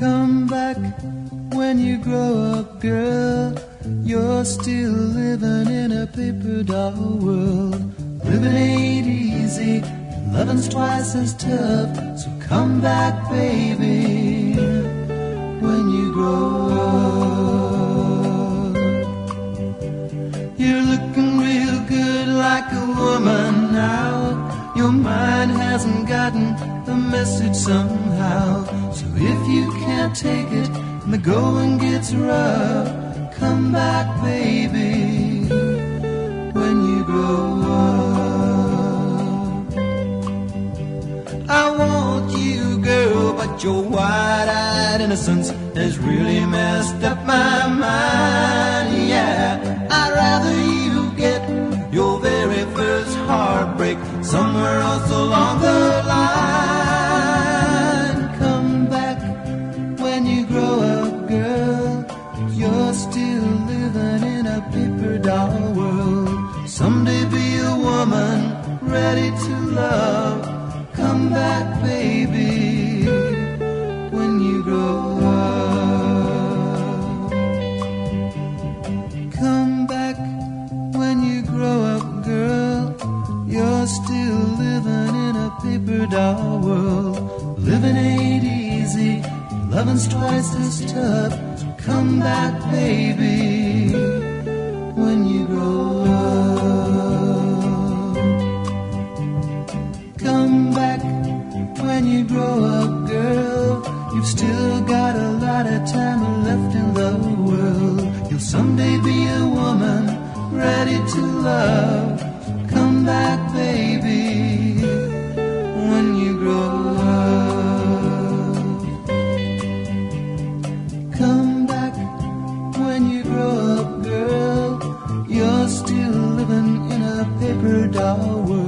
Come back when you grow up, girl. You're still living in a paper doll world. Living ain't easy, loving's twice as tough. So come back, baby, when you grow up. You're looking real good like a woman now. Your mind hasn't gotten the message somehow. So if you can't take it and the going gets rough, come back, baby, when you grow up. I want you, girl, but your wide-eyed innocence has really messed up my mind. Yeah, I'd rather you get your very first heartbreak somewhere else along the line. Come back when you grow up, girl. You're still living in a paper doll world. Someday be a woman ready to love. Come back, baby, when you grow up. Come back when you grow up, girl. You're still living in a paper doll world. Living ain't easy, loving's twice as tough. So come back, baby, when you grow up. Come back when you grow up, girl. You've still got a lot of time left in the world. You'll someday be a woman ready to love. Come back, baby, when you grow up. Come back when you grow up, girl. You're still living in a paper doll world.